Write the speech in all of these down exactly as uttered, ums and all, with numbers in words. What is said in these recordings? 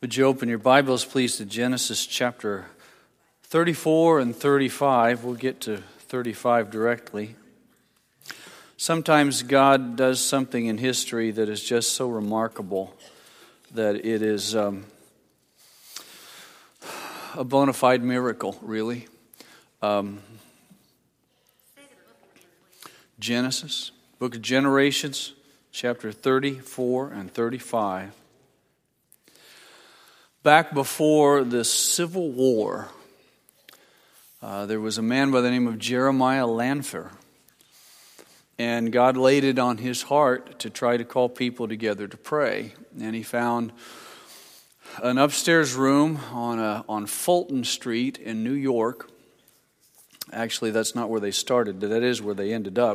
Would you open your Bibles, please, to Genesis chapter thirty-four and thirty-five. We'll get to thirty-five directly. Sometimes God does something in history that is just so remarkable that it is um, a bona fide miracle, really. Um, Genesis, book of Generations, chapter thirty-four and thirty-five. Back before the Civil War, uh, there was a man by the name of Jeremiah Lanphier. And God laid it on his heart to try to call people together to pray. And he found an upstairs room on a, on Fulton Street in New York. Actually, that's not where they started, but that is where they ended up.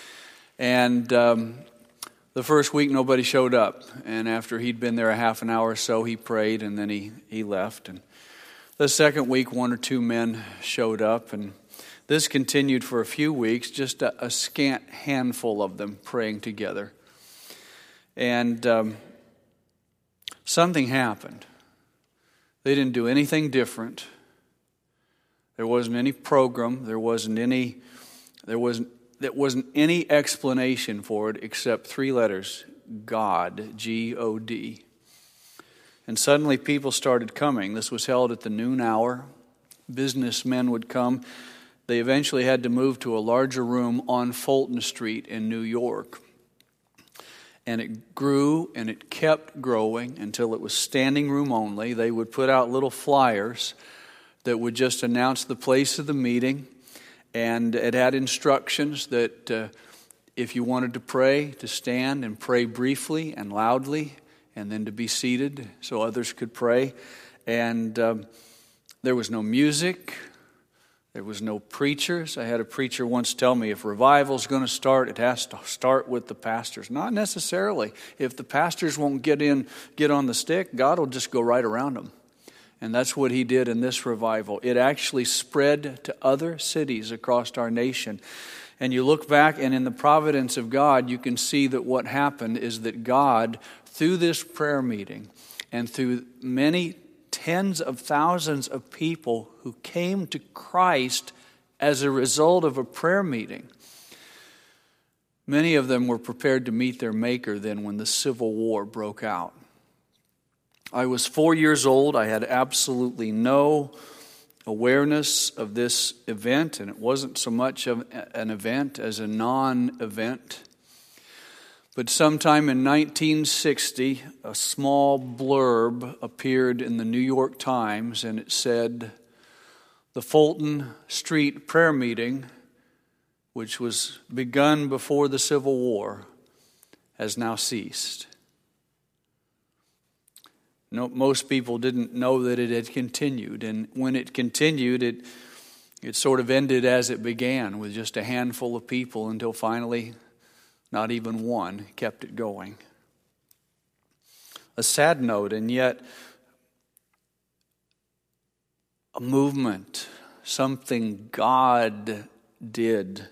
And um, the first week, nobody showed up. And after he'd been there a half an hour or so, he prayed, and then he, he left. And the second week, one or two men showed up, and this continued for a few weeks, just a, a scant handful of them praying together. And um, something happened. They didn't do anything different. There wasn't any program. There wasn't any. There wasn't. There wasn't any explanation for it except three letters: God, G O D. And suddenly, people started coming. This was held at the noon hour. Businessmen would come. They eventually had to move to a larger room on Fulton Street in New York. And it grew and it kept growing until it was standing room only. They would put out little flyers that would just announce the place of the meeting. And it had instructions that uh, if you wanted to pray, to stand and pray briefly and loudly, and then to be seated so others could pray. And um, there was no music. There was no preachers. I had a preacher once tell me, if revival's going to start, it has to start with the pastors. Not necessarily. If the pastors won't get in, get on the stick, God will just go right around them. And that's what he did in this revival. It actually spread to other cities across our nation. And you look back, and in the providence of God, you can see that what happened is that God, through this prayer meeting, and through many tens of thousands of people who came to Christ as a result of a prayer meeting, many of them were prepared to meet their Maker then when the Civil War broke out. I was four years old. I had absolutely no awareness of this event, and it wasn't so much of an event as a non-event. But sometime in nineteen sixty, a small blurb appeared in the New York Times, and it said, "The Fulton Street prayer meeting, which was begun before the Civil War, has now ceased." No, most people didn't know that it had continued. And when it continued, it it sort of ended as it began, with just a handful of people, until finally not even one kept it going. A sad note, and yet a movement, something God did.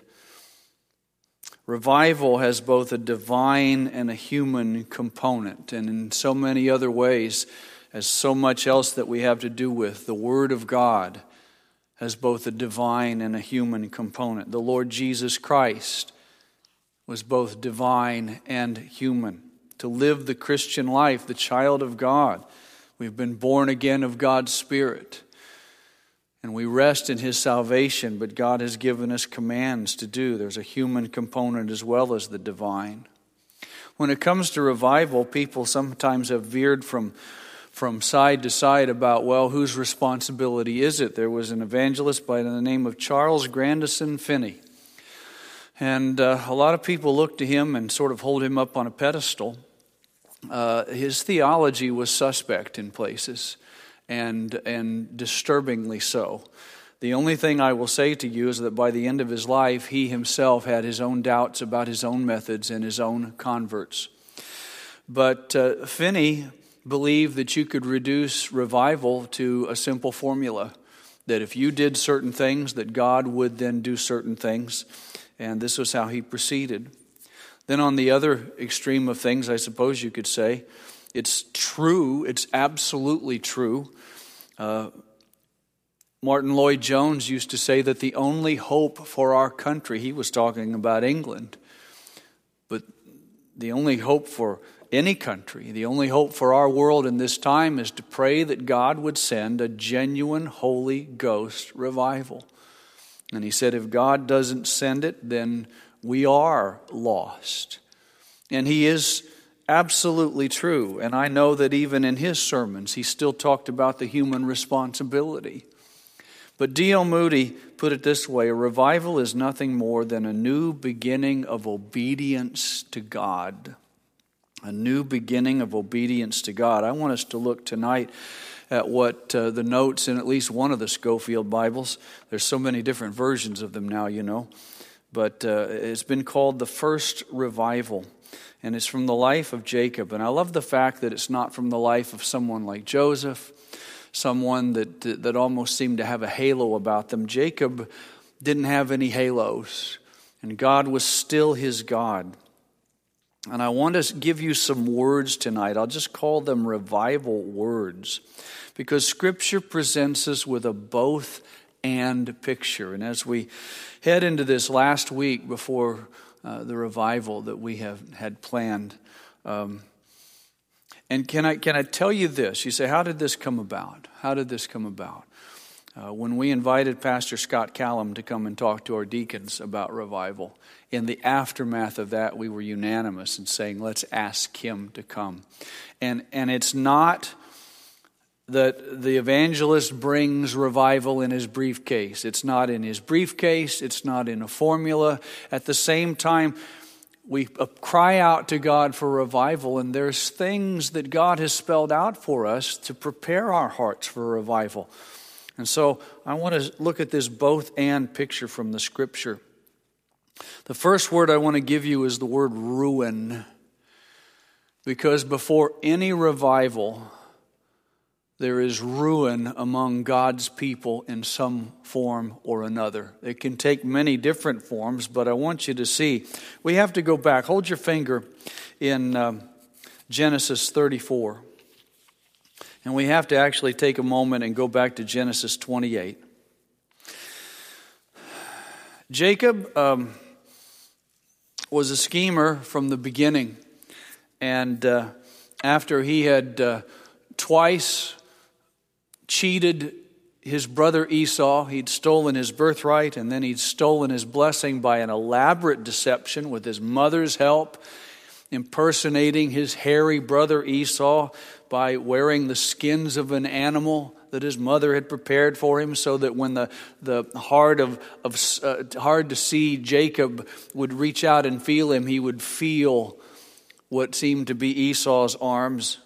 Revival has both a divine and a human component, and in so many other ways, as so much else that we have to do with, the Word of God has both a divine and a human component. The Lord Jesus Christ was both divine and human. To live the Christian life, the child of God, we've been born again of God's Spirit. And we rest in His salvation, but God has given us commands to do. There's a human component as well as the divine. When it comes to revival, people sometimes have veered from, from side to side about, well, whose responsibility is it? There was an evangelist by the name of Charles Grandison Finney. And uh, a lot of people look to him and sort of hold him up on a pedestal. Uh, his theology was suspect in places. And and disturbingly so. The only thing I will say to you is that by the end of his life, he himself had his own doubts about his own methods and his own converts. But uh, Finney believed that you could reduce revival to a simple formula, that if you did certain things, that God would then do certain things. And this was how he proceeded. Then on the other extreme of things, I suppose you could say, It's true. It's absolutely true. Uh, Martin Lloyd-Jones used to say that the only hope for our country, he was talking about England, but the only hope for any country, the only hope for our world in this time is to pray that God would send a genuine Holy Ghost revival. And he said, if God doesn't send it, then we are lost. And he is absolutely true. And I know that even in his sermons, he still talked about the human responsibility. But D L Moody put it this way: a revival is nothing more than a new beginning of obedience to God. A new beginning of obedience to God. I want us to look tonight at what uh, the notes in at least one of the Scofield Bibles. There's so many different versions of them now, you know. But uh, it's been called the First Revival. And it's from the life of Jacob. And I love the fact that it's not from the life of someone like Joseph, someone that that almost seemed to have a halo about them. Jacob didn't have any halos, and God was still his God. And I want to give you some words tonight. I'll just call them revival words, because Scripture presents us with a both and picture. And as we head into this last week before uh, the revival that we have had planned, um, And can I can I tell you this? You say, how did this come about? How did this come about? Uh, when we invited Pastor Scott Callum to come and talk to our deacons about revival, in the aftermath of that, we were unanimous in saying, let's ask him to come. And and it's not that the evangelist brings revival in his briefcase. It's not in his briefcase. It's not in a formula. At the same time, we cry out to God for revival, and there's things that God has spelled out for us to prepare our hearts for revival. And so I want to look at this both and picture from the Scripture. The first word I want to give you is the word ruin, because before any revival, there is ruin among God's people in some form or another. It can take many different forms, but I want you to see. We have to go back. Hold your finger in um, Genesis thirty-four. And we have to actually take a moment and go back to Genesis twenty-eight. Jacob um, was a schemer from the beginning. And uh, after he had uh, twice cheated his brother Esau, he'd stolen his birthright, and then he'd stolen his blessing by an elaborate deception with his mother's help, impersonating his hairy brother Esau by wearing the skins of an animal that his mother had prepared for him, so that when the, the hard of, of uh, hard to see Jacob would reach out and feel him, he would feel what seemed to be Esau's arms.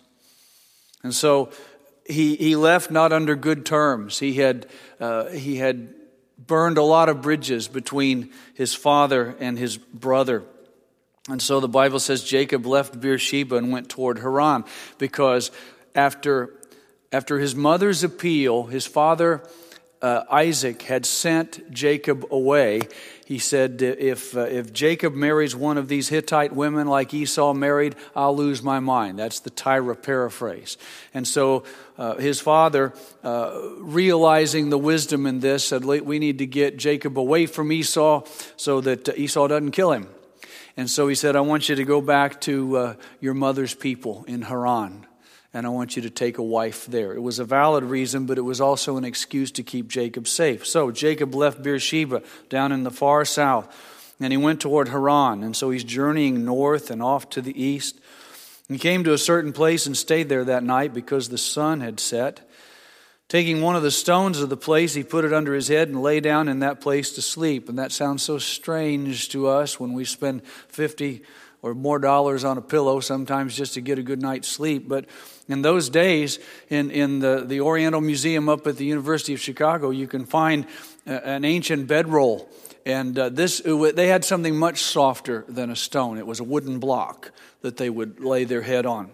And so He he left not under good terms. He had uh, he had burned a lot of bridges between his father and his brother. And so the Bible says Jacob left Beersheba and went toward Haran, because after after his mother's appeal, his father uh, Isaac had sent Jacob away. He said, if uh, if Jacob marries one of these Hittite women like Esau married, I'll lose my mind. That's the Tyra paraphrase. And so uh, his father, uh, realizing the wisdom in this, said, we need to get Jacob away from Esau so that uh, Esau doesn't kill him. And so he said, I want you to go back to uh, your mother's people in Haran, and I want you to take a wife there. It was a valid reason, but it was also an excuse to keep Jacob safe. So Jacob left Beersheba down in the far south, and he went toward Haran. And so he's journeying north and off to the east. He came to a certain place and stayed there that night because the sun had set. Taking one of the stones of the place, he put it under his head and lay down in that place to sleep. And that sounds so strange to us when we spend fifty or more dollars on a pillow sometimes just to get a good night's sleep. But in those days, in, in the, the Oriental Museum up at the University of Chicago, you can find an ancient bedroll. And uh, this they had something much softer than a stone. It was a wooden block that they would lay their head on.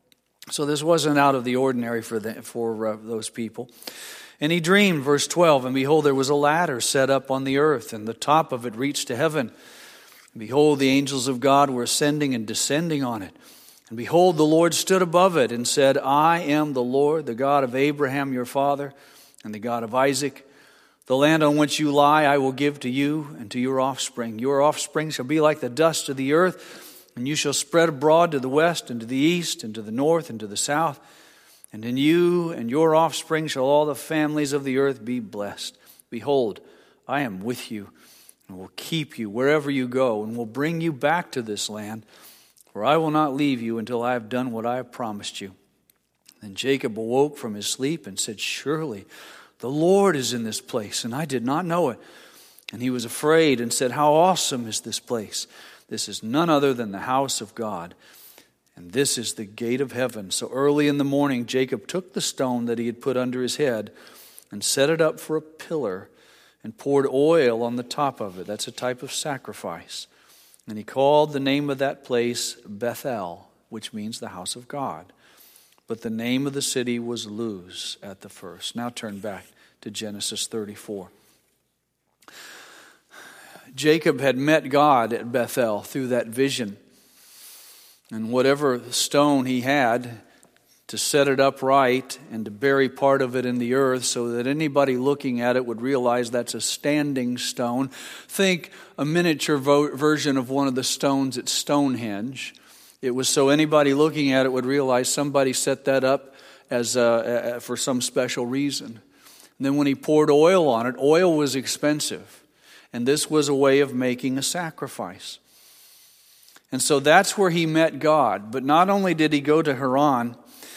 So this wasn't out of the ordinary for the, for uh, those people. And he dreamed, verse twelve, and behold, there was a ladder set up on the earth, and the top of it reached to heaven. And behold, the angels of God were ascending and descending on it. And behold, the Lord stood above it and said, I am the Lord, the God of Abraham your father, and the God of Isaac. The land on which you lie I will give to you and to your offspring. Your offspring shall be like the dust of the earth, and you shall spread abroad to the west and to the east and to the north and to the south. And in you and your offspring shall all the families of the earth be blessed. Behold, I am with you and will keep you wherever you go and will bring you back to this land, for I will not leave you until I have done what I have promised you. Then Jacob awoke from his sleep and said, Surely the Lord is in this place, and I did not know it. And he was afraid and said, How awesome is this place! This is none other than the house of God, and this is the gate of heaven. So early in the morning Jacob took the stone that he had put under his head and set it up for a pillar and poured oil on the top of it. That's a type of sacrifice. And he called the name of that place Bethel, which means the house of God. But the name of the city was Luz at the first. Now turn back to Genesis thirty-four. Jacob had met God at Bethel through that vision. And whatever stone he had, to set it upright and to bury part of it in the earth so that anybody looking at it would realize that's a standing stone. Think a miniature vo- version of one of the stones at Stonehenge. It was so anybody looking at it would realize somebody set that up as a, a, for some special reason. And then when he poured oil on it, oil was expensive. And this was a way of making a sacrifice. And so that's where he met God. But not only did he go to Haran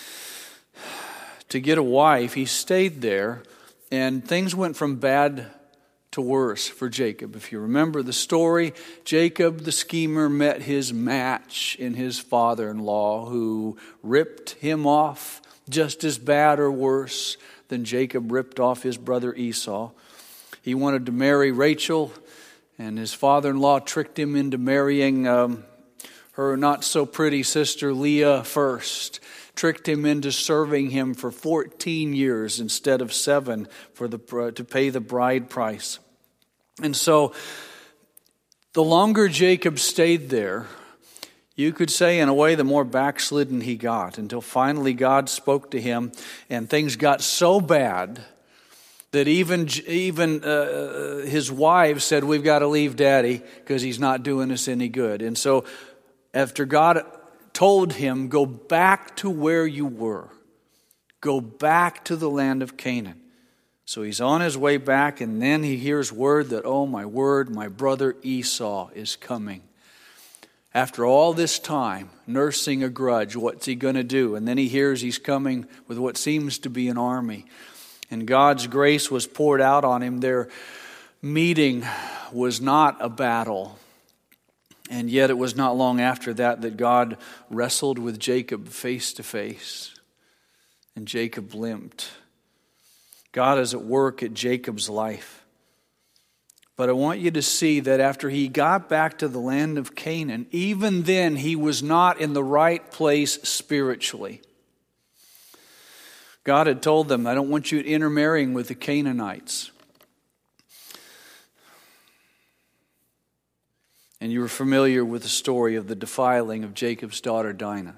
to get a wife, he stayed there, and things went from bad to worse for Jacob. If you remember the story, Jacob the schemer met his match in his father-in-law, who ripped him off just as bad or worse than Jacob ripped off his brother Esau. He wanted to marry Rachel, and his father-in-law tricked him into marrying um, her not-so-pretty sister Leah first. Tricked him into serving him for fourteen years instead of seven for the to pay the bride price. And so the longer Jacob stayed there, you could say in a way the more backslidden he got, until finally God spoke to him and things got so bad that even even uh, his wives said, we've got to leave Daddy because he's not doing us any good. And so after God told him, go back to where you were. Go back to the land of Canaan. So he's on his way back, and then he hears word that, oh my word, my brother Esau is coming. After all this time, nursing a grudge, what's he going to do? And then he hears he's coming with what seems to be an army. And God's grace was poured out on him. Their meeting was not a battle. And yet it was not long after that that God wrestled with Jacob face to face. And Jacob limped. God is at work at Jacob's life. But I want you to see that after he got back to the land of Canaan, even then he was not in the right place spiritually. God had told them, I don't want you intermarrying with the Canaanites. And you were familiar with the story of the defiling of Jacob's daughter Dinah.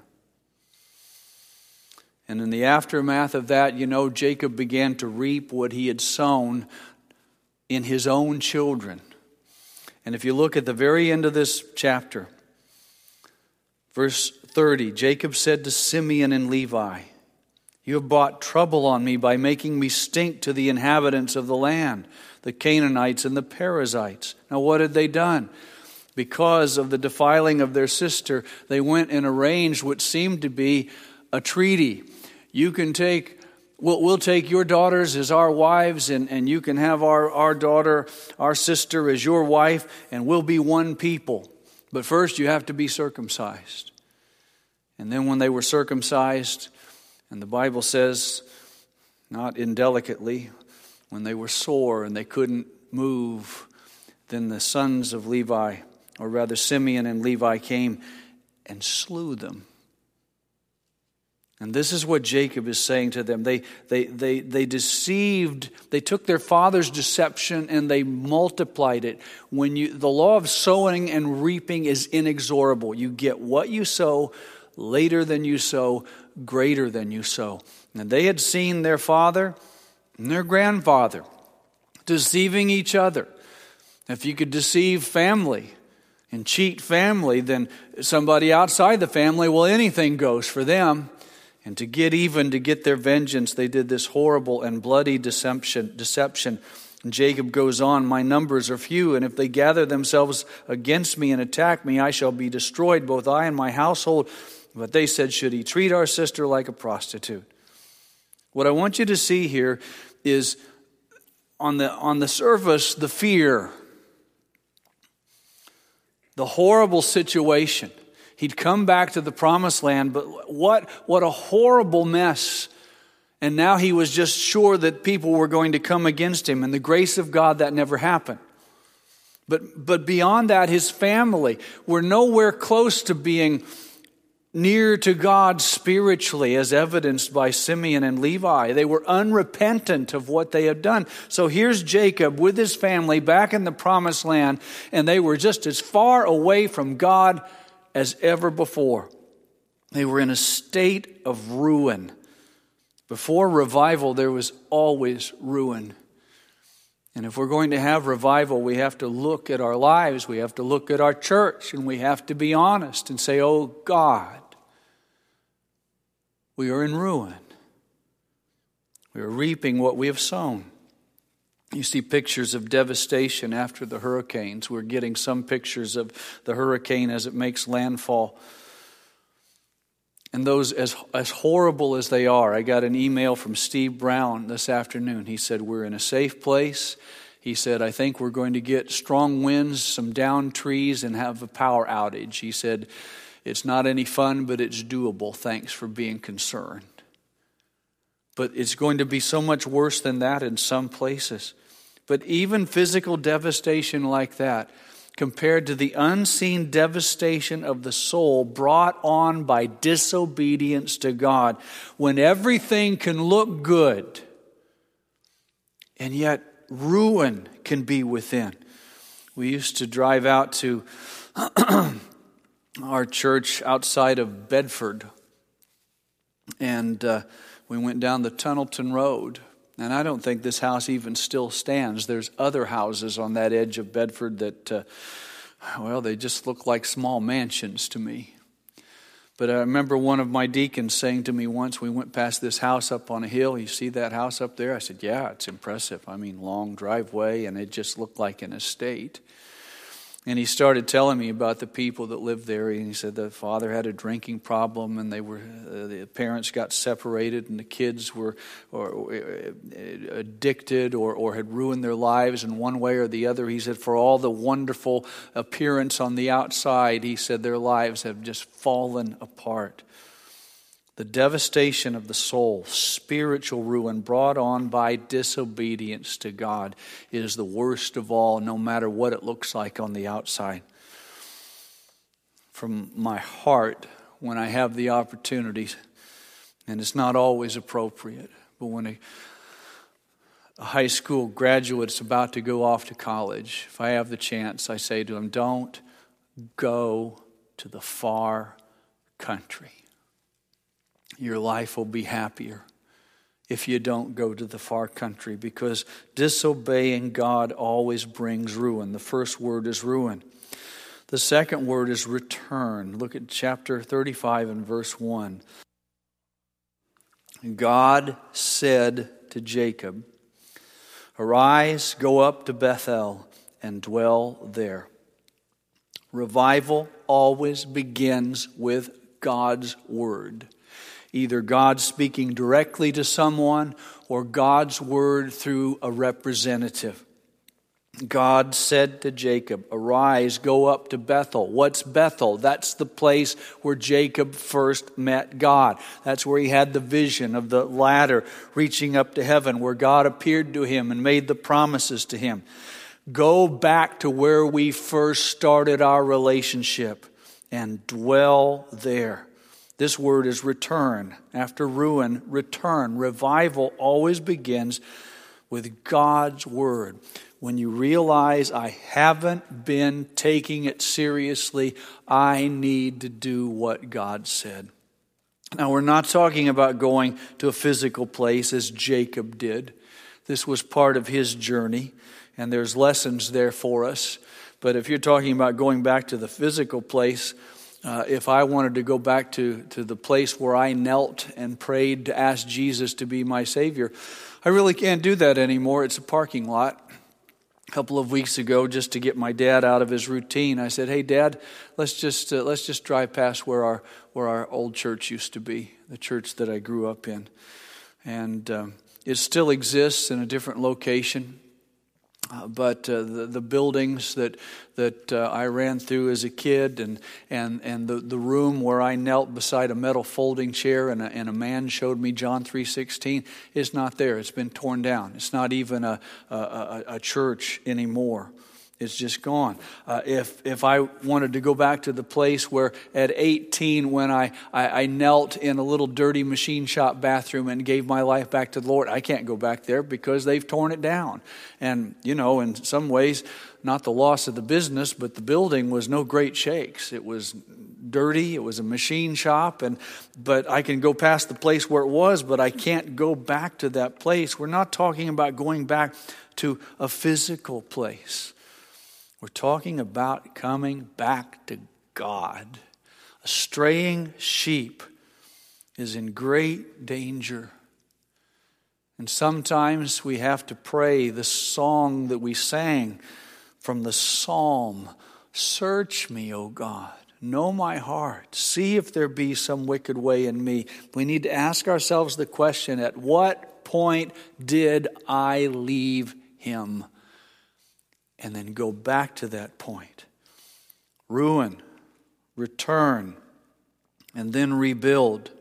And in the aftermath of that, you know, Jacob began to reap what he had sown in his own children. And if you look at the very end of this chapter, verse thirty, Jacob said to Simeon and Levi, you have brought trouble on me by making me stink to the inhabitants of the land, the Canaanites and the Perizzites. Now what had they done? Because of the defiling of their sister, they went and arranged what seemed to be a treaty. You can take, we'll, we'll take your daughters as our wives, and, and you can have our, our daughter, our sister as your wife, and we'll be one people. But first you have to be circumcised. And then when they were circumcised, and the Bible says, not indelicately, when they were sore and they couldn't move, then the sons of Levi, or rather Simeon and Levi, came and slew them. And this is what Jacob is saying to them. They, they, they, they deceived, they took their father's deception and they multiplied it. When you, the law of sowing and reaping is inexorable. You get what you sow, later than you sow, greater than you sow. And they had seen their father and their grandfather deceiving each other. If you could deceive family and cheat family, then somebody outside the family, well, anything goes for them. And to get even, to get their vengeance, they did this horrible and bloody deception. deception. And Jacob goes on, my numbers are few, and if they gather themselves against me and attack me, I shall be destroyed, both I and my household. But they said, should he treat our sister like a prostitute? What I want you to see here is on the, on the surface, the fear, the horrible situation. He'd come back to the promised land, but what, what a horrible mess. And now he was just sure that people were going to come against him. And the grace of God, that never happened. But, but beyond that, his family were nowhere close to being near to God spiritually, as evidenced by Simeon and Levi. They were unrepentant of what they had done. So here's Jacob with his family back in the promised land, and they were just as far away from God as ever before. They were in a state of ruin. Before revival, there was always ruin. And if we're going to have revival, we have to look at our lives, we have to look at our church, and we have to be honest and say, oh God, we are in ruin. We are reaping what we have sown. You see pictures of devastation after the hurricanes. We're getting some pictures of the hurricane as it makes landfall. And those, as, as horrible as they are, I got an email from Steve Brown this afternoon. He said, we're in a safe place. He said, I think we're going to get strong winds, some downed trees, and have a power outage. He said, it's not any fun, but it's doable. Thanks for being concerned. But it's going to be so much worse than that in some places. But even physical devastation like that, compared to the unseen devastation of the soul brought on by disobedience to God, when everything can look good, and yet ruin can be within. We used to drive out to our church outside of Bedford, and uh, we went down the Tunnelton Road. And I don't think this house even still stands. There's other houses on that edge of Bedford that, uh, well, they just look like small mansions to me. But I remember one of my deacons saying to me once, we went past this house up on a hill. You see that house up there? I said, yeah, it's impressive. I mean, long driveway, and it just looked like an estate. And he started telling me about the people that lived there. And he said the father had a drinking problem, and they were uh, the parents got separated, and the kids were or, or, addicted or, or had ruined their lives in one way or the other. He said for all the wonderful appearance on the outside, he said their lives have just fallen apart. The devastation of the soul, spiritual ruin brought on by disobedience to God is the worst of all, no matter what it looks like on the outside. From my heart, when I have the opportunity, and it's not always appropriate, but when a, a high school graduate's about to go off to college, if I have the chance, I say to them, don't go to the far country. Your life will be happier if you don't go to the far country, because disobeying God always brings ruin. The first word is ruin. The second word is return. Look at chapter thirty-five and verse one. God said to Jacob, arise, go up to Bethel and dwell there. Revival always begins with God's word. Either God speaking directly to someone or God's word through a representative. God said to Jacob, arise, go up to Bethel. What's Bethel? That's the place where Jacob first met God. That's where he had the vision of the ladder reaching up to heaven, where God appeared to him and made the promises to him. Go back to where we first started our relationship and dwell there. This word is return. After ruin, return. Revival always begins with God's Word, when you realize I haven't been taking it seriously, I need to do what God said. Now, we're not talking about going to a physical place as Jacob did. This was part of his journey, and there's lessons there for us. But if you're talking about going back to the physical place, uh, if I wanted to go back to, to the place where I knelt and prayed to ask Jesus to be my Savior, I really can't do that anymore. It's a parking lot. A couple of weeks ago, just to get my dad out of his routine, I said, "Hey, Dad, let's just uh, let's just drive past where our where our old church used to be, the church that I grew up in, and um, it still exists in a different location." Uh, but uh, the, the buildings that that uh, I ran through as a kid, and and and the, the room where I knelt beside a metal folding chair, and a, and a man showed me John three sixteen, is not there. It's been torn down. It's not even a a, a, a church anymore. It's just gone. Uh, if if I wanted to go back to the place where at eighteen, when I, I, I knelt in a little dirty machine shop bathroom and gave my life back to the Lord, I can't go back there because they've torn it down. And, you know, in some ways, not the loss of the business, but the building was no great shakes. It was dirty. It was a machine shop. and But I can go past the place where it was, but I can't go back to that place. We're not talking about going back to a physical place. We're talking about coming back to God. A straying sheep is in great danger. And sometimes we have to pray the song that we sang from the Psalm. Search me, O God. Know my heart. See if there be some wicked way in me. We need to ask ourselves the question, at what point did I leave Him? And then go back to that point. Ruin, return, and then rebuild.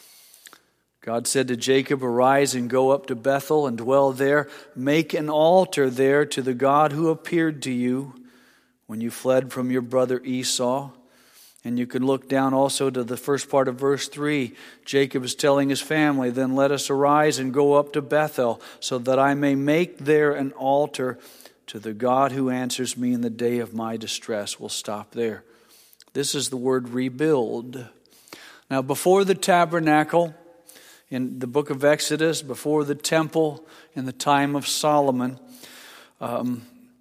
God said to Jacob, "Arise and go up to Bethel and dwell there. Make an altar there to the God who appeared to you when you fled from your brother Esau." And you can look down also to the first part of verse three. Jacob is telling his family, "Then let us arise and go up to Bethel, so that I may make there an altar to the God who answers me in the day of my distress." We'll stop there. This is the word rebuild. Now, before the tabernacle, in the book of Exodus, before the temple, in the time of Solomon, um,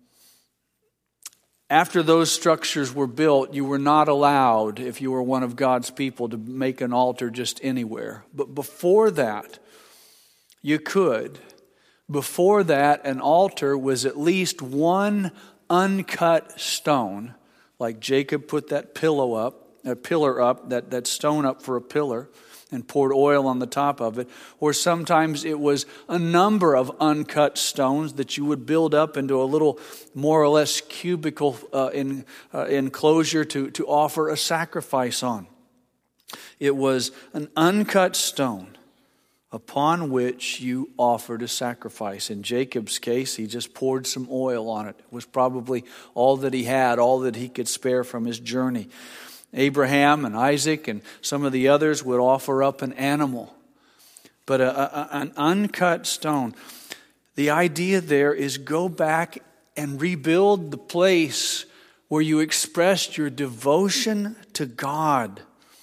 after those structures were built, you were not allowed, if you were one of God's people, to make an altar just anywhere. But before that, you could. Before that, an altar was at least one uncut stone, like Jacob put that pillow up, a pillar up, that, that stone up for a pillar, and poured oil on the top of it. Or sometimes it was a number of uncut stones that you would build up into a little more or less cubical uh, in, uh, enclosure to, to offer a sacrifice on. It was an uncut stone upon which you offered a sacrifice. In Jacob's case, he just poured some oil on it. It was probably all that he had, all that he could spare from his journey. Abraham and Isaac and some of the others would offer up an animal. But a, a, an uncut stone. The idea there is go back and rebuild the place where you expressed your devotion to God.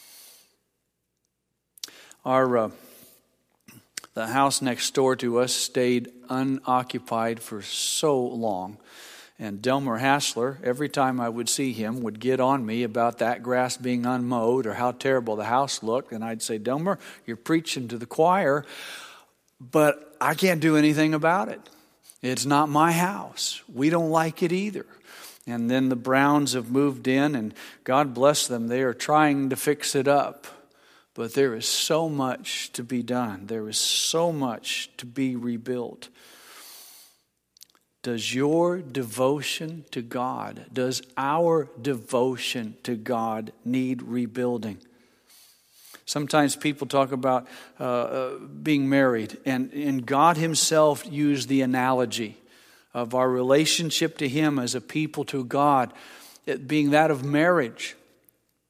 Our uh, The house next door to us stayed unoccupied for so long. And Delmer Hassler, every time I would see him, would get on me about that grass being unmowed or how terrible the house looked. And I'd say, "Delmer, you're preaching to the choir, but I can't do anything about it. It's not my house. We don't like it either." And then the Browns have moved in, and God bless them, they are trying to fix it up. But there is so much to be done. There is so much to be rebuilt. Does your devotion to God, does our devotion to God need rebuilding? Sometimes people talk about uh, uh, being married, and, and God Himself used the analogy of our relationship to Him as a people to God, it being that of marriage.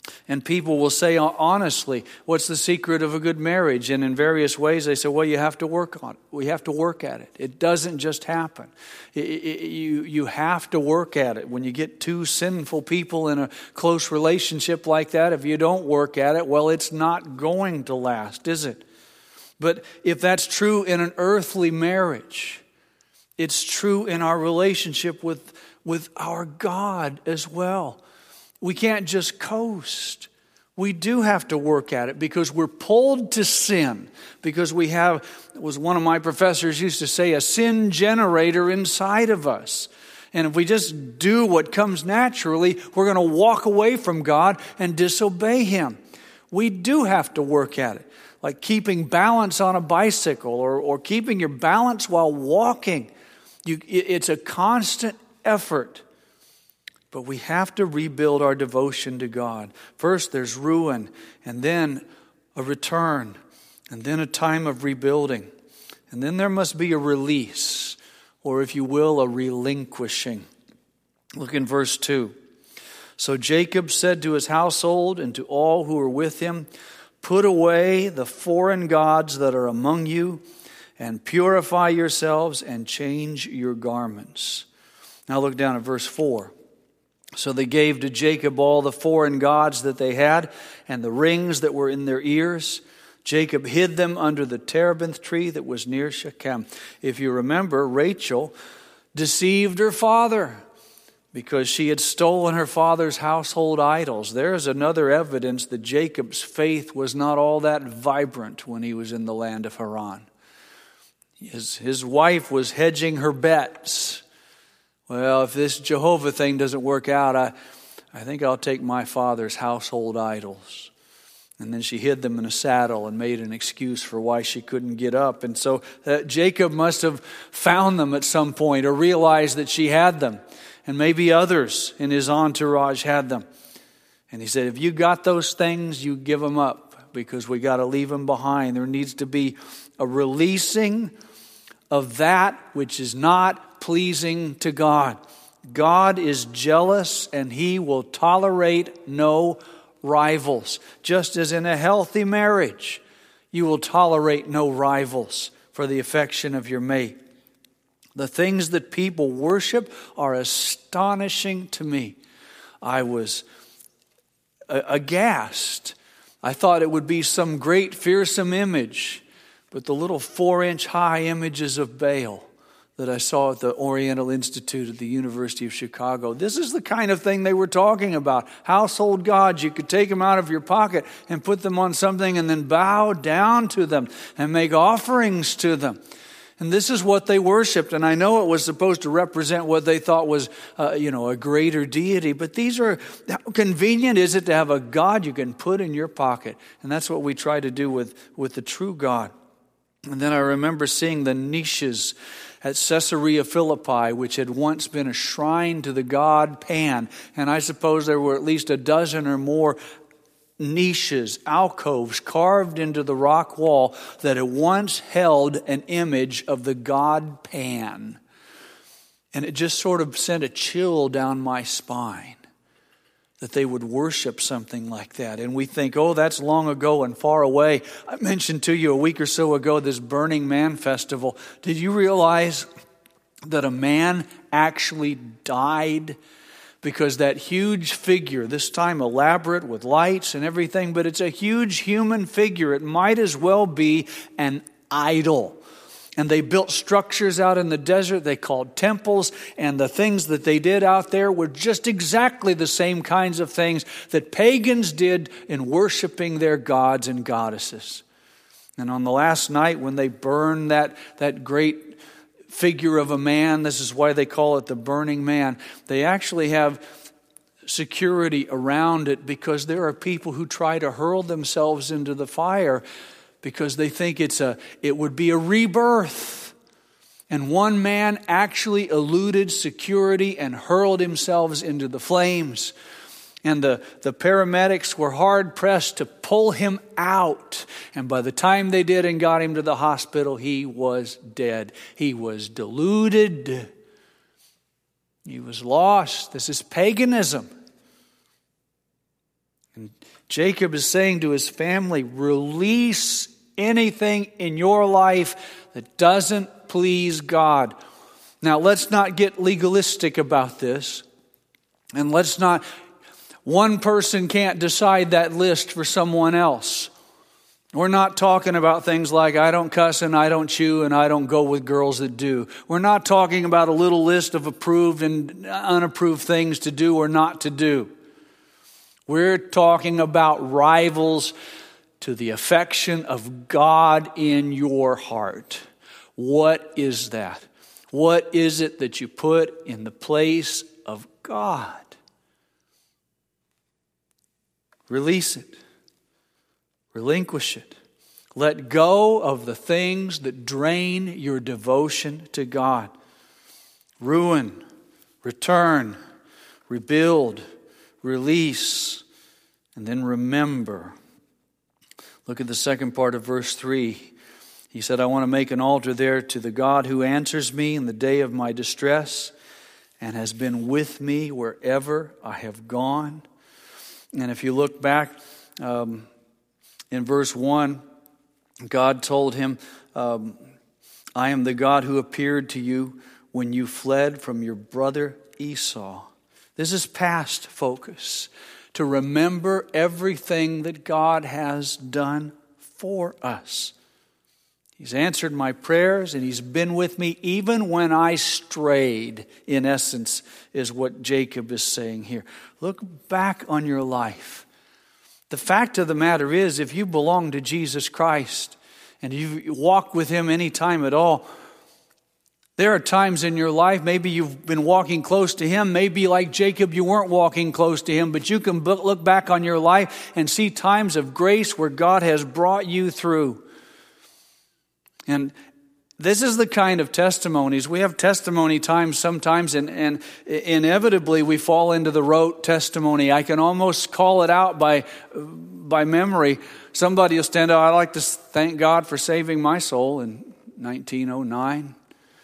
And people will say honestly, what's the secret of a good marriage? And in various ways they say, well, you have to work on it. We have to work at it. It doesn't just happen. It, it, you, you have to work at it. When you get two sinful people in a close relationship like that, if you don't work at it, well, it's not going to last, is it? But if that's true in an earthly marriage, it's true in our relationship with, with our God as well. We can't just coast. We do have to work at it because we're pulled to sin. Because we have, it was one of my professors used to say, a sin generator inside of us. And if we just do what comes naturally, we're going to walk away from God and disobey Him. We do have to work at it. Like keeping balance on a bicycle or, or keeping your balance while walking. You, it's a constant effort. But we have to rebuild our devotion to God. First, there's ruin, and then a return, and then a time of rebuilding. And then there must be a release, or if you will, a relinquishing. Look in verse two. So Jacob said to his household and to all who were with him, put away the foreign gods that are among you, and purify yourselves and change your garments. Now look down at verse four. So they gave to Jacob all the foreign gods that they had and the rings that were in their ears. Jacob hid them under the terebinth tree that was near Shechem. If you remember, Rachel deceived her father because she had stolen her father's household idols. There's another evidence that Jacob's faith was not all that vibrant when he was in the land of Haran. His, his wife was hedging her bets. Well, if this Jehovah thing doesn't work out, I, I think I'll take my father's household idols. And then she hid them in a saddle and made an excuse for why she couldn't get up. And so uh, Jacob must have found them at some point or realized that she had them. And maybe others in his entourage had them. And he said, if you got those things, you give them up because we got to leave them behind. There needs to be a releasing of that which is not pleasing to God. God is jealous and He will tolerate no rivals. Just as in a healthy marriage, you will tolerate no rivals for the affection of your mate. The things that people worship are astonishing to me. I was aghast. I thought it would be some great fearsome image, but the little four-inch high images of Baal that I saw at the Oriental Institute at the University of Chicago. This is the kind of thing they were talking about. Household gods. You could take them out of your pocket and put them on something and then bow down to them and make offerings to them. And this is what they worshiped. And I know it was supposed to represent what they thought was, uh, you know, a greater deity. But these are, how convenient is it to have a God you can put in your pocket? And that's what we try to do with, with the true God. And then I remember seeing the niches at Caesarea Philippi, which had once been a shrine to the god Pan. And I suppose there were at least a dozen or more niches, alcoves carved into the rock wall that had once held an image of the god Pan. And it just sort of sent a chill down my spine that they would worship something like that. And we think, oh, that's long ago and far away. I mentioned to you a week or so ago this Burning Man festival. Did you realize that a man actually died because that huge figure, this time elaborate with lights and everything, but it's a huge human figure. It might as well be an idol. And they built structures out in the desert they called temples, and the things that they did out there were just exactly the same kinds of things that pagans did in worshiping their gods and goddesses. And on the last night when they burned that, that great figure of a man, this is why they call it the Burning Man, they actually have security around it because there are people who try to hurl themselves into the fire because they think it's a, it would be a rebirth. And one man actually eluded security and hurled himself into the flames. And the, the paramedics were hard-pressed to pull him out. And by the time they did and got him to the hospital, he was dead. He was deluded. He was lost. This is paganism. And Jacob is saying to his family, release anything in your life that doesn't please God. Now, let's not get legalistic about this. And let's not, one person can't decide that list for someone else. We're not talking about things like I don't cuss and I don't chew and I don't go with girls that do. We're not talking about a little list of approved and unapproved things to do or not to do. We're talking about rivals to the affection of God in your heart. What is that? What is it that you put in the place of God? Release it. Relinquish it. Let go of the things that drain your devotion to God. Ruin, return, rebuild, release, and then remember. Look at the second part of verse three. He said, I want to make an altar there to the God who answers me in the day of my distress and has been with me wherever I have gone. And if you look back um, in verse one, God told him, um, I am the God who appeared to you when you fled from your brother Esau. This is past focus. To remember everything that God has done for us. He's answered my prayers and He's been with me even when I strayed, in essence, is what Jacob is saying here. Look back on your life. The fact of the matter is, if you belong to Jesus Christ and you walk with Him any time at all, there are times in your life, maybe you've been walking close to Him, maybe like Jacob you weren't walking close to Him, but you can look back on your life and see times of grace where God has brought you through. And this is the kind of testimonies. We have testimony times sometimes, and, and inevitably we fall into the rote testimony. I can almost call it out by, by memory. Somebody will stand up, I'd like to thank God for saving my soul in nineteen oh nine.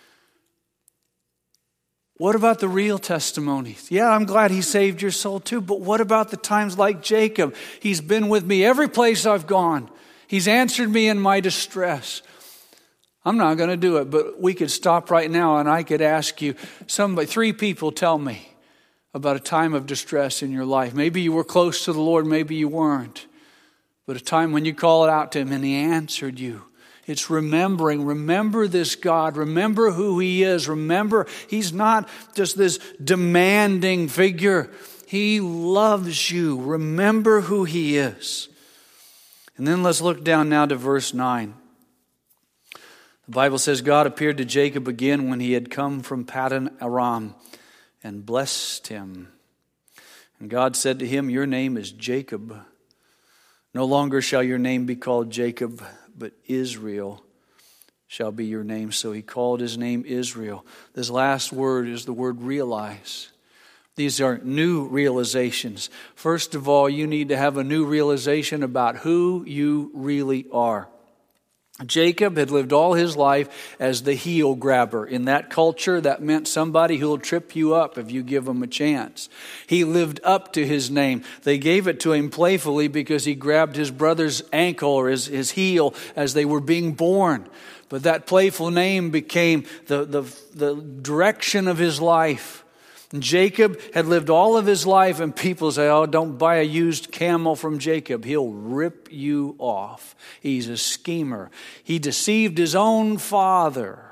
What about the real testimonies? Yeah, I'm glad He saved your soul too, but what about the times like Jacob? He's been with me every place I've gone. He's answered me in my distress. I'm not going to do it, but we could stop right now and I could ask you, somebody, three people tell me about a time of distress in your life. Maybe you were close to the Lord, maybe you weren't. But a time when you call it out to Him and He answered you. It's remembering. Remember this God. Remember who He is. Remember He's not just this demanding figure. He loves you. Remember who He is. And then let's look down now to verse nine. The Bible says God appeared to Jacob again when he had come from Paddan Aram and blessed him. And God said to him, your name is Jacob. No longer shall your name be called Jacob, but Israel shall be your name. So He called his name Israel. This last word is the word realize. These are new realizations. First of all, you need to have a new realization about who you really are. Jacob had lived all his life as the heel grabber. In that culture, that meant somebody who will trip you up if you give him a chance. He lived up to his name. They gave it to him playfully because he grabbed his brother's ankle or his, his heel as they were being born. But that playful name became the, the, the direction of his life. And Jacob had lived all of his life, and people say, oh, don't buy a used camel from Jacob. He'll rip you off. He's a schemer. He deceived his own father.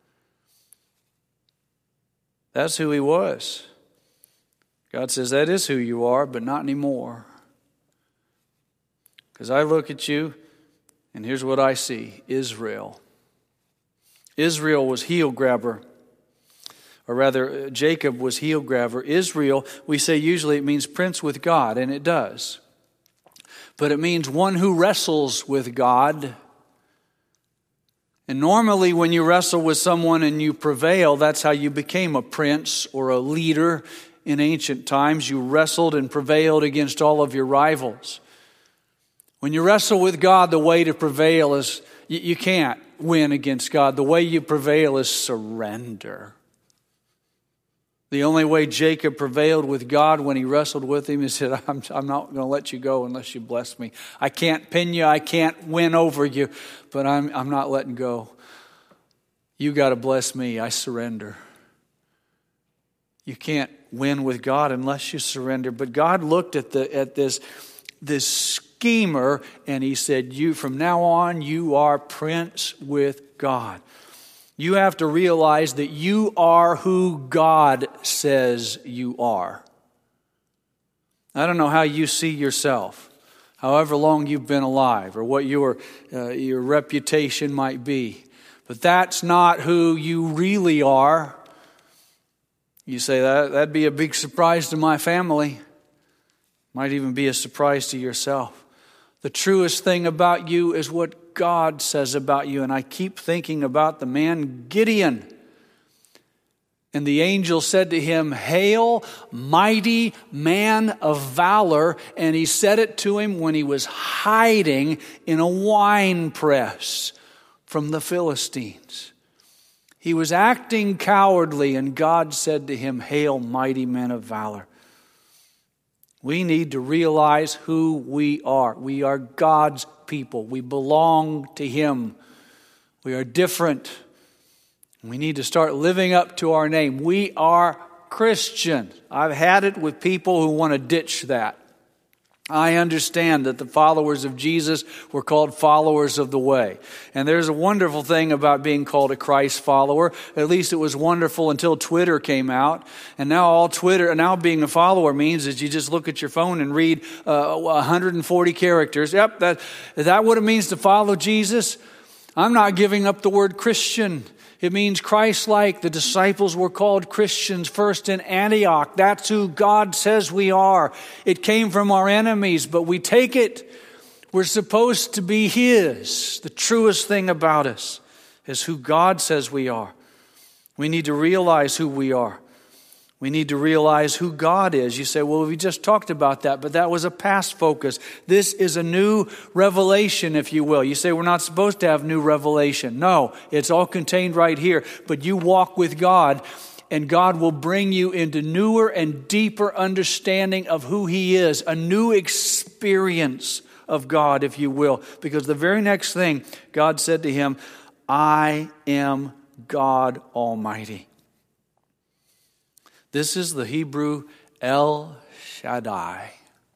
That's who he was. God says, that is who you are, but not anymore. Because I look at you, and here's what I see. Israel. Israel was heel grabber. Or rather, Jacob was heel grabber. Israel, we say usually it means prince with God, and it does. But it means one who wrestles with God. And normally when you wrestle with someone and you prevail, that's how you became a prince or a leader in ancient times. You wrestled and prevailed against all of your rivals. When you wrestle with God, the way to prevail is, you, you can't win against God. The way you prevail is surrender. The only way Jacob prevailed with God when he wrestled with him, he said, I'm, I'm not going to let you go unless you bless me. I can't pin you. I can't win over you, but I'm, I'm not letting go. You got to bless me. I surrender. You can't win with God unless you surrender. But God looked at the at this, this schemer and he said, "You from now on, you are prince with God." You have to realize that you are who God says you are. I don't know how you see yourself, however long you've been alive, or what your uh, your reputation might be. But that's not who you really are. You say, that, that'd be a big surprise to my family. Might even be a surprise to yourself. The truest thing about you is what God says about you. And I keep thinking about the man Gideon. And the angel said to him, "Hail, mighty man of valor." And he said it to him when he was hiding in a wine press from the Philistines. He was acting cowardly, and God said to him, "Hail, mighty man of valor." We need to realize who we are. We are God's people. We belong to Him. We are different. We need to start living up to our name. We are Christians. I've had it with people who want to ditch that. I understand that the followers of Jesus were called followers of the way. And there's a wonderful thing about being called a Christ follower. At least it was wonderful until Twitter came out. And now all Twitter, now being a follower means is you just look at your phone and read uh, one hundred forty characters. Yep, that, is that what it means to follow Jesus? I'm not giving up the word Christian. It means Christ-like. The disciples were called Christians first in Antioch. That's who God says we are. It came from our enemies, but we take it. We're supposed to be His. The truest thing about us is who God says we are. We need to realize who we are. We need to realize who God is. You say, well, we just talked about that, but that was a past focus. This is a new revelation, if you will. You say we're not supposed to have new revelation. No, it's all contained right here. But you walk with God, and God will bring you into newer and deeper understanding of who He is. A new experience of God, if you will. Because the very next thing, God said to him, "I am God Almighty." This is the Hebrew El Shaddai.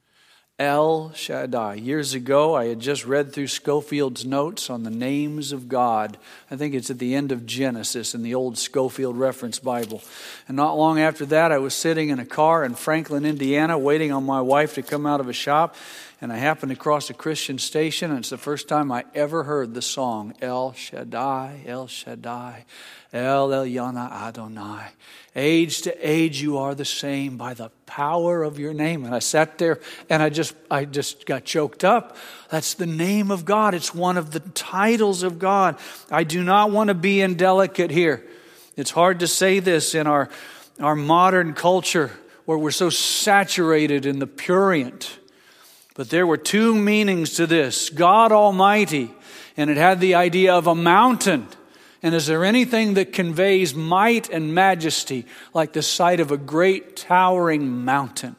El Shaddai. Years ago, I had just read through Scofield's notes on the names of God. I think it's at the end of Genesis in the old Scofield Reference Bible. And not long after that, I was sitting in a car in Franklin, Indiana, waiting on my wife to come out of a shop. And I happened to cross a Christian station, and it's the first time I ever heard the song, El Shaddai, El Shaddai, El Elyon Adonai. Age to age you are the same by the power of your name. And I sat there and I just I just got choked up. That's the name of God. It's one of the titles of God. I do not want to be indelicate here. It's hard to say this in our, our modern culture where we're so saturated in the prurient. But there were two meanings to this. God Almighty, and it had the idea of a mountain. And is there anything that conveys might and majesty like the sight of a great towering mountain?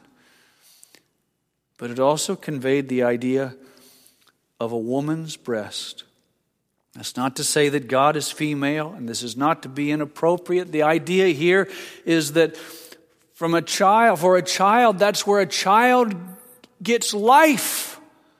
But it also conveyed the idea of a woman's breast. That's not to say that God is female, and this is not to be inappropriate. The idea here is that from a child, for a child, that's where a child gets life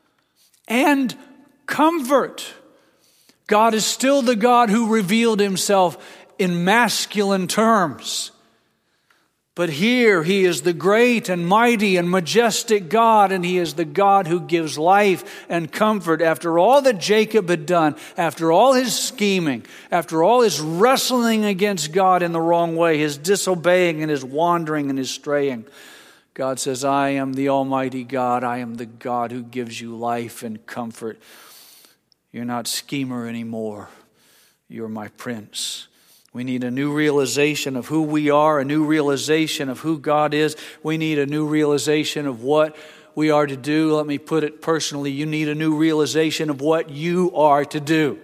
and comfort. God is still the God who revealed Himself in masculine terms. But here He is the great and mighty and majestic God, and He is the God who gives life and comfort. After all that Jacob had done, after all his scheming, after all his wrestling against God in the wrong way, his disobeying and his wandering and his straying, God says, "I am the Almighty God. I am the God who gives you life and comfort. You're not schemer anymore. You're my prince." We need a new realization of who we are, a new realization of who God is. We need a new realization of what we are to do. Let me put it personally. You need a new realization of what you are to do.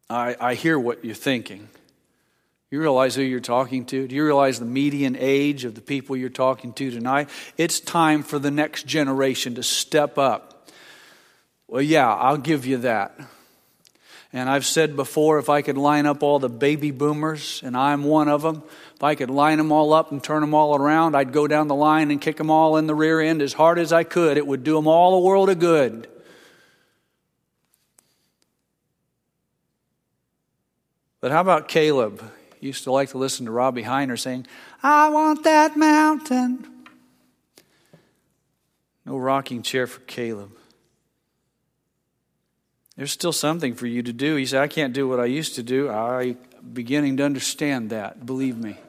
I, I hear what you're thinking. You realize who you're talking to? Do you realize the median age of the people you're talking to tonight? It's time for the next generation to step up. Well, yeah, I'll give you that. And I've said before, if I could line up all the baby boomers, and I'm one of them, if I could line them all up and turn them all around, I'd go down the line and kick them all in the rear end as hard as I could. It would do them all a world of good. But how about Caleb? He used to like to listen to Robbie Heiner saying, I want that mountain. No rocking chair for Caleb. There's still something for you to do. He said, I can't do what I used to do. I'm beginning to understand that, believe me.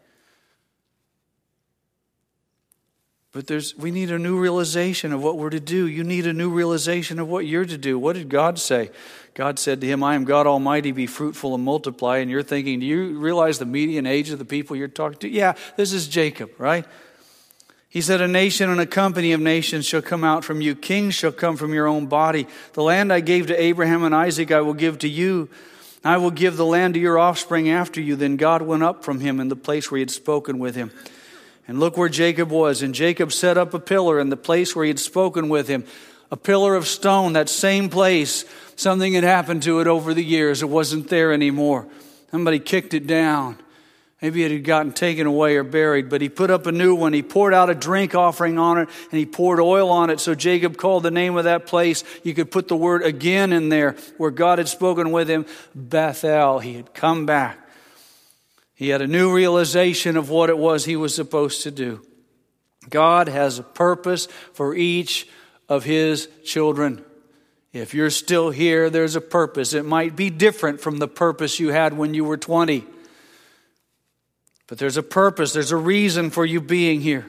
But there's, we need a new realization of what we're to do. You need a new realization of what you're to do. What did God say? God said to him, I am God Almighty, be fruitful and multiply. And you're thinking, do you realize the median age of the people you're talking to? Yeah, this is Jacob, right? He said, a nation and a company of nations shall come out from you. Kings shall come from your own body. The land I gave to Abraham and Isaac I will give to you. I will give the land to your offspring after you. Then God went up from him in the place where he had spoken with him. And look where Jacob was. And Jacob set up a pillar in the place where he had spoken with him. A pillar of stone, that same place. Something had happened to it over the years. It wasn't there anymore. Somebody kicked it down. Maybe it had gotten taken away or buried. But he put up a new one. He poured out a drink offering on it. And he poured oil on it. So Jacob called the name of that place. You could put the word again in there. Where God had spoken with him. Bethel. He had come back. He had a new realization of what it was he was supposed to do. God has a purpose for each of his children. If you're still here, there's a purpose. It might be different from the purpose you had when you were twenty. But there's a purpose. There's a reason for you being here.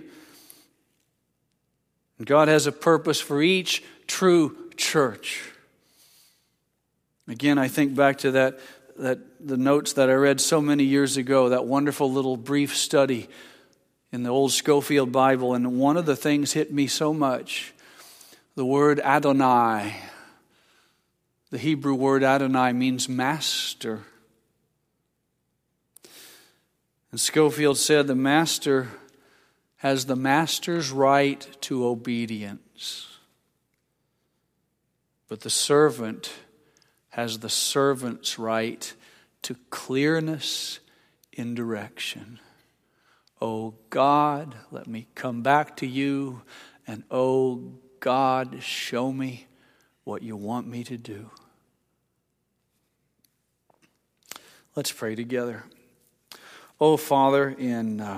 And God has a purpose for each true church. Again, I think back to that that the notes that I read so many years ago, that wonderful little brief study in the old Schofield Bible. And one of the things hit me so much, the word Adonai. The Hebrew word Adonai means master. And Schofield said the master has the master's right to obedience. But the servant has the servant's right to clearness in direction. Oh God, let me come back to you, and oh God, show me what you want me to do. Let's pray together. Oh Father, in uh,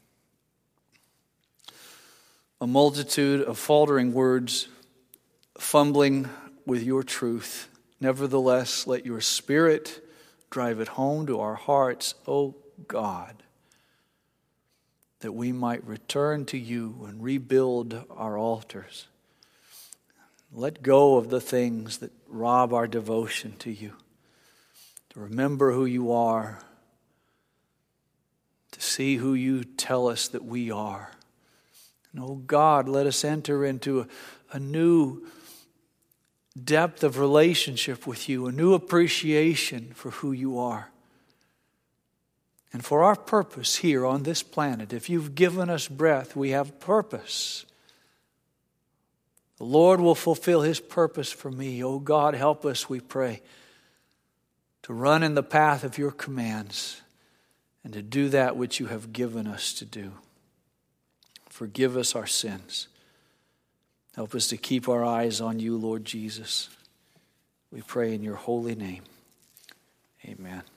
a multitude of faltering words, fumbling with your truth, nevertheless, let your Spirit drive it home to our hearts, oh God, that we might return to you and rebuild our altars. Let go of the things that rob our devotion to you. To remember who you are. To see who you tell us that we are. And oh God, let us enter into a, a new depth of relationship with you, a new appreciation for who you are. And for our purpose here on this planet, if you've given us breath, we have purpose. The Lord will fulfill his purpose for me. Oh God, help us, we pray, to run in the path of your commands and to do that which you have given us to do. Forgive us our sins. Help us to keep our eyes on you, Lord Jesus. We pray in your holy name. Amen.